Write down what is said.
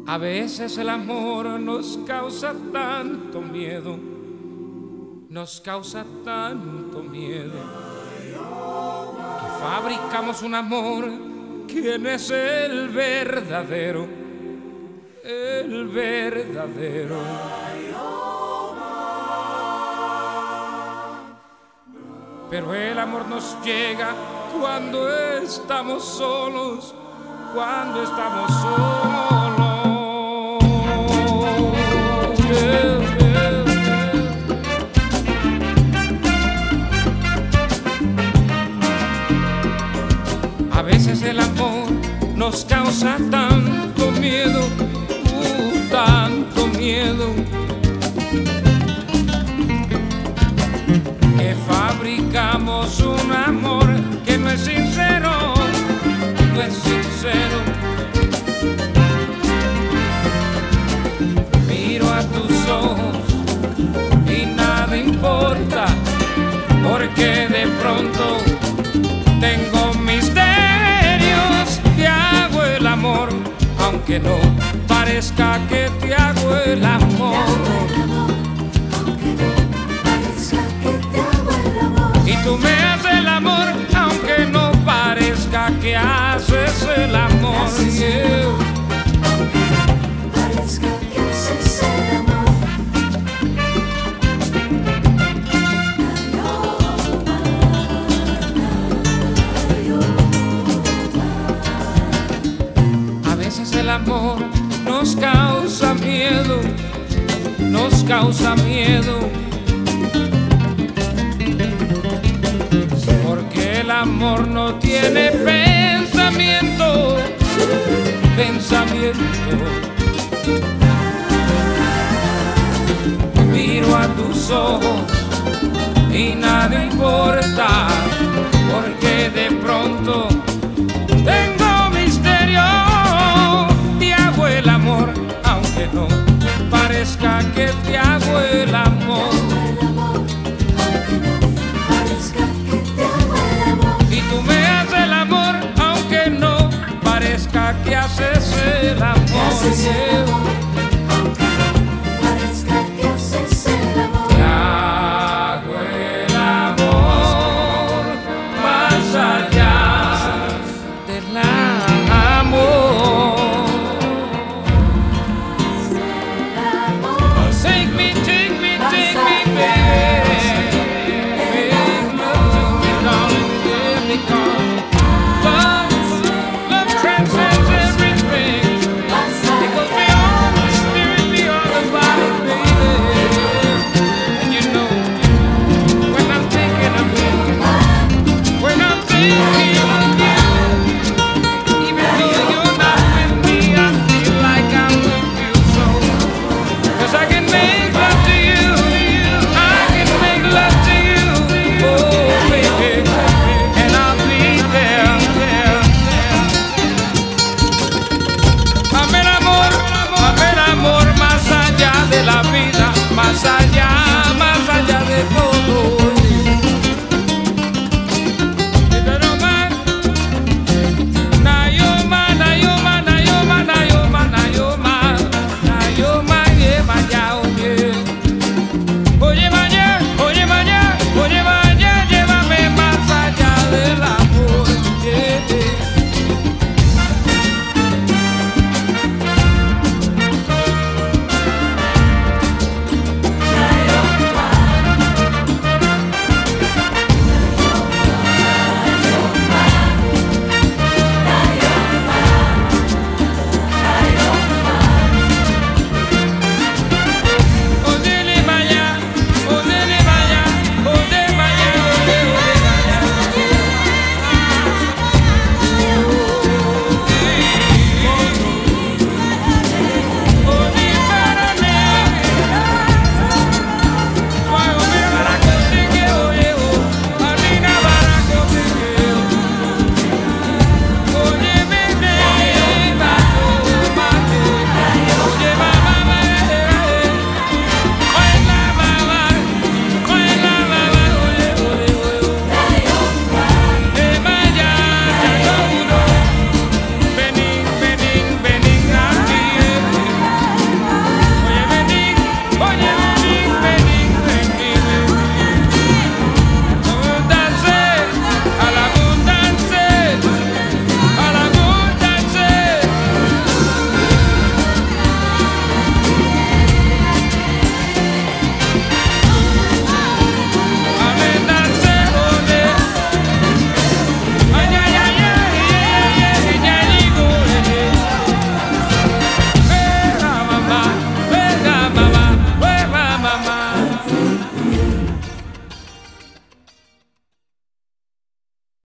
A veces el amor nos causa tanto miedo, nos causa tanto miedo, que fabricamos un amor. ¿Quién es el verdadero? El verdadero. Pero el amor nos llega cuando estamos solos, cuando estamos solos. A veces el amor nos causa tanto miedo, tanto miedo, que fabricamos un amor que no es sincero, no es sincero. Miro a tus ojos y nada importa, porque de pronto tengo misterios. Te hago el amor, aunque no parezca que te hago el amor. Y tú me haces el amor, aunque no parezca que haces el amor. A veces el amor nos causa miedo, nos causa miedo, porque el amor no tiene pensamiento, pensamiento. Miro a tus ojos y nada importa, porque de pronto tengo misterio. Te hago el amor, aunque no parezca que te hago el amor. Y tú me haces el amor, aunque no parezca que haces el amor.